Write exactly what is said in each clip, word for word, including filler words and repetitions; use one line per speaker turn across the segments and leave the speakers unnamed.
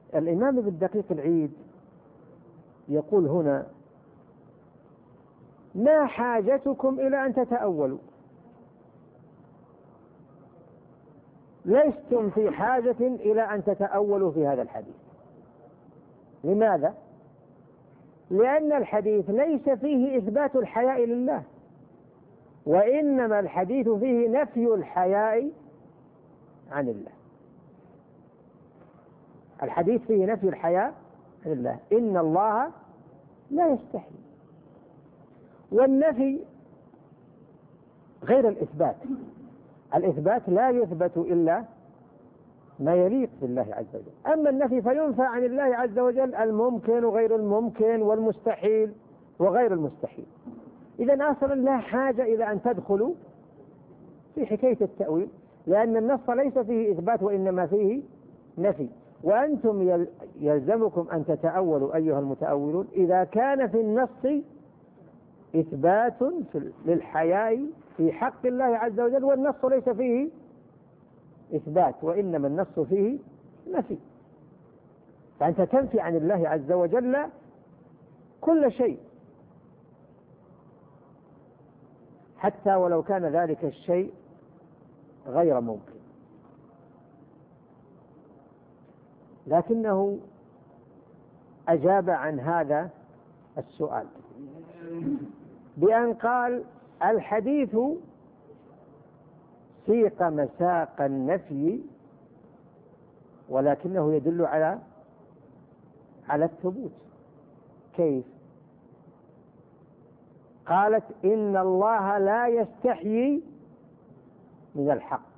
الإمام ابن دقيق العيد يقول هنا: ما حاجتكم إلى أن تتأولوا؟ لستم في حاجة إلى أن تتأولوا في هذا الحديث. لماذا؟ لأن الحديث ليس فيه إثبات الحياء لله، وإنما الحديث فيه نفي الحياء عن الله. الحديث فيه نفي الحياء عن الله، إن الله لا يستحي. والنفي غير الإثبات. الإثبات لا يثبت إلا ما يليق بالله عز وجل، أما النفي فينفى عن الله عز وجل الممكن وغير الممكن والمستحيل وغير المستحيل. إذن أصلا لا حاجة إلى أن تدخلوا في حكاية التأويل، لأن النص ليس فيه إثبات وإنما فيه نفي. وأنتم يلزمكم أن تتأولوا أيها المتأولون إذا كان في النص إثبات للحياء في حق الله عز وجل، والنص ليس فيه إثبات وإنما النص فيه نفي، فأنت تنفي عن الله عز وجل كل شيء، حتى ولو كان ذلك الشيء غير ممكن. لكنه أجاب عن هذا السؤال بأن قال: الحديث سيق مساق النفي ولكنه يدل على على الثبوت. كيف؟ قالت: إن الله لا يستحيي من الحق.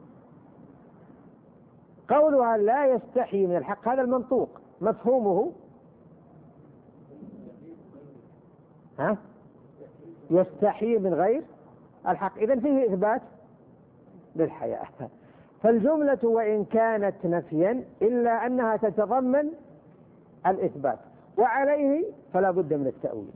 قولها لا يستحيي من الحق هذا المنطوق مفهومه ها؟ يستحيي من غير الحق، إذن فيه إثبات للحياة. فالجملة وإن كانت نفيا إلا أنها تتضمن الإثبات، وعليه فلا بد من التأويل.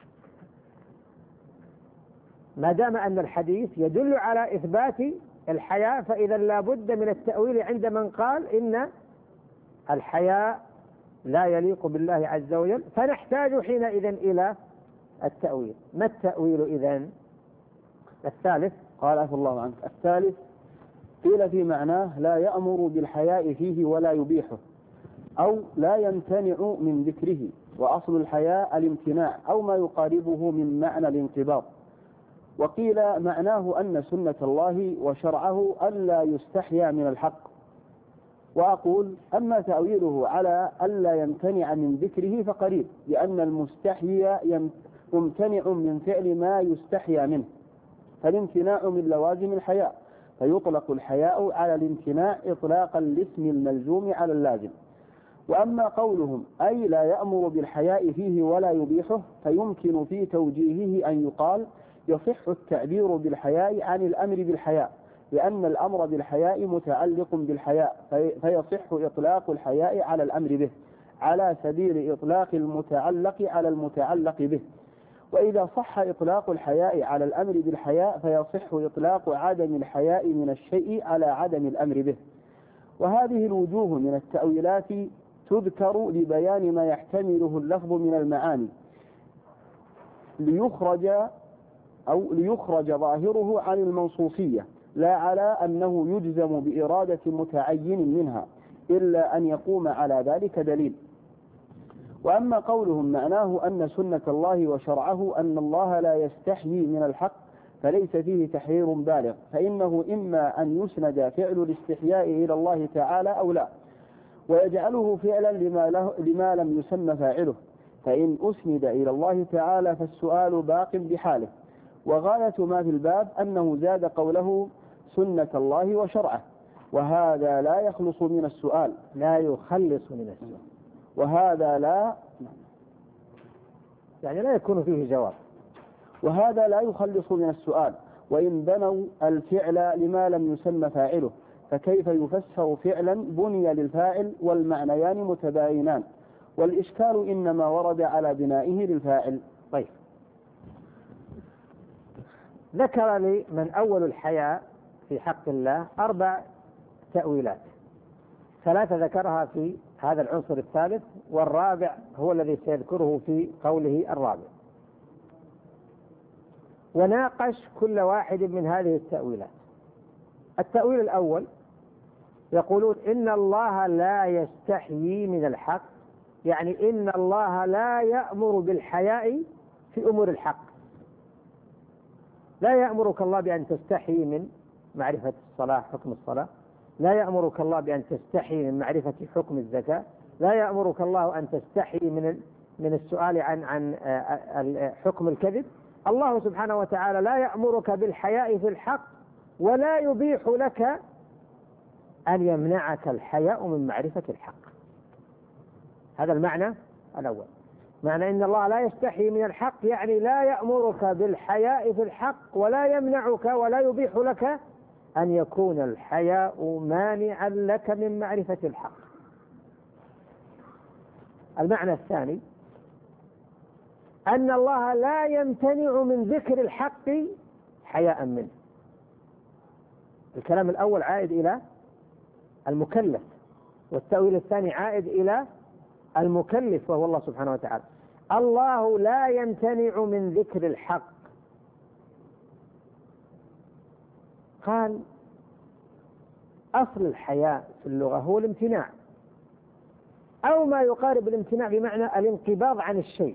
ما دام أن الحديث يدل على إثبات الحياة فإذا لا بد من التأويل عند من قال إن الحياة لا يليق بالله عز وجل، فنحتاج حينئذ إلى التأويل. ما التأويل إذن؟ الثالث
قال عفو الله عنك. الثالث قيل في معناه لا يأمر بالحياء فيه ولا يبيحه، أو لا يمتنع من ذكره، وأصل الحياء الامتناع أو ما يقاربه من معنى الانقباض. وقيل معناه أن سنة الله وشرعه ألا يستحيا من الحق. وأقول: أما تأويله على ألا يمتنع من ذكره فقريب، لأن المستحيي ممتنع من فعل ما يستحيا منه، فالامتناع من لوازم الحياء، فيطلق الحياء على الامتناع إطلاقا لاسم الملزوم على اللازم. وأما قولهم أي لا يأمر بالحياء فيه ولا يبيحه، فيمكن في توجيهه أن يقال: يصح التعبير بالحياء عن الأمر بالحياء، لأن الأمر بالحياء متعلق بالحياء، فيصح إطلاق الحياء على الأمر به على سبيل إطلاق المتعلق على المتعلق به. وإذا صح إطلاق الحياء على الأمر بالحياء فيصح إطلاق عدم الحياء من الشيء على عدم الأمر به. وهذه الوجوه من التأويلات تذكر لبيان ما يحتمله اللفظ من المعاني، ليخرج أو ليخرج ظاهره عن المنصوصية، لا على أنه يجزم بإرادة متعين منها، إلا أن يقوم على ذلك دليل. وأما قولهم معناه أن سنة الله وشرعه أن الله لا يستحيي من الحق، فليس فيه تحرير بالغ، فإنه إما أن يسند فعل الاستحياء إلى الله تعالى أو لا، ويجعله فعلا لما, له لما لم يسمى فاعله، فإن أسند إلى الله تعالى فالسؤال باق بحاله. وغاية ما في الباب أنه زاد قوله سنة الله وشرعه، وهذا لا يخلص من السؤال،
لا يخلص من السؤال،
وهذا لا
يعني لا يكون فيه جواب،
وهذا لا يخلص من السؤال. وإن بنوا الفعل لما لم يسمى فاعله، فكيف يفسر فعلا بني للفاعل والمعنيان متباينان؟ والإشكال إنما ورد على بنائه للفاعل.
طيب، ذكر لي من أول الحياء في حق الله أربع تأويلات، ثلاثة ذكرها في هذا العنصر الثالث، والرابع هو الذي سيذكره في قوله الرابع. وناقش كل واحد من هذه التأويلات. التأويل الأول يقولون إن الله لا يستحيي من الحق، يعني إن الله لا يأمر بالحياء في أمور الحق. لا يأمرك الله بأن تستحي من معرفة الصلاة، حكم الصلاة. لا يأمرك الله بأن تستحي من معرفة حكم الزكاة. لا يأمرك الله أن تستحي من من السؤال عن عن حكم الكذب. الله سبحانه وتعالى لا يأمرك بالحياء في الحق، ولا يبيح لك أن يمنعك الحياء من معرفة الحق. هذا المعنى الأول. معنى إن الله لا يستحي من الحق يعني لا يأمرك بالحياء في الحق، ولا يمنعك ولا يبيح لك أن يكون الحياء مانعا لك من معرفة الحق. المعنى الثاني أن الله لا يمتنع من ذكر الحق حياء منه. الكلام الأول عائد إلى المكلف، والتأويل الثاني عائد إلى المكلف وهو الله سبحانه وتعالى. الله لا يمتنع من ذكر الحق. قال أصل الحياء في اللغة هو الامتناع، أو ما يقارب الامتناع بمعنى الانقباض عن الشيء.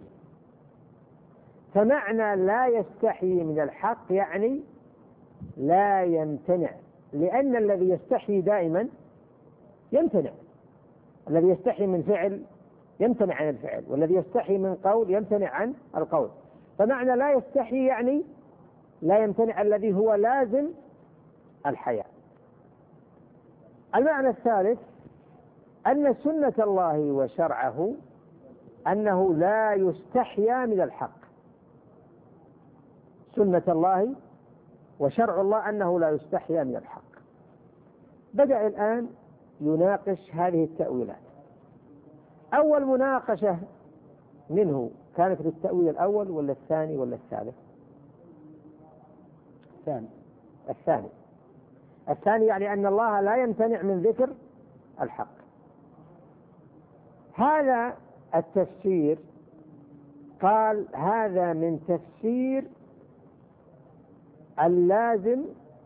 فمعنى لا يستحي من الحق يعني لا يمتنع، لأن الذي يستحي دائما يمتنع. الذي يستحي من فعل يمتنع عن الفعل، والذي يستحي من قول يمتنع عن القول. فمعنى لا يستحي يعني لا يمتنع، الذي هو لازم الحياء. المعنى الثالث أن سنة الله وشرعه أنه لا يستحيا من الحق. سنة الله وشرع الله أنه لا يستحيا من الحق. بدأ الآن يناقش هذه التأويلات. أول مناقشة منه كانت للتأويل الأول ولا الثاني ولا الثالث؟
الثاني.
الثاني الثاني يعني أن الله لا يمتنع من ذكر الحق. هذا التفسير قال هذا من تفسير اللازم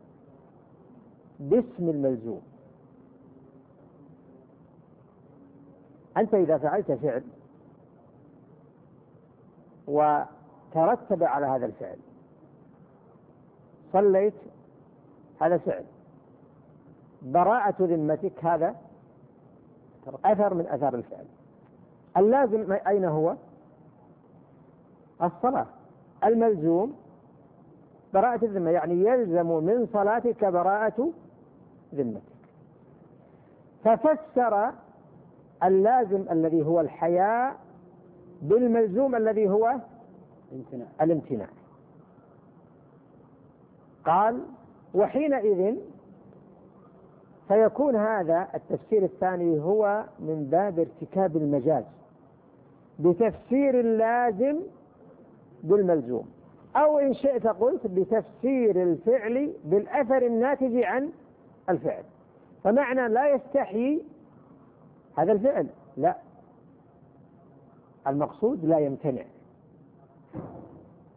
باسم الملزوم. أنت إذا فعلت فعل وترتب على هذا الفعل، صليت هذا فعل، براءة ذمتك هذا أثر من أثار الفعل. اللازم أين هو؟ الصلاة. الملزوم براءة الذمة، يعني يلزم من صلاتك براءة ذمتك. ففسر اللازم الذي هو الحياء بالملزوم الذي هو
الامتناع.
الامتناع. قال وحينئذ فيكون هذا التفسير الثاني هو من باب ارتكاب المجاز بتفسير اللازم بالملزوم، أو إن شئت قلت بتفسير الفعل بالأثر الناتج عن الفعل. فمعنى لا يستحي هذا الفعل، لا، المقصود لا يمتنع.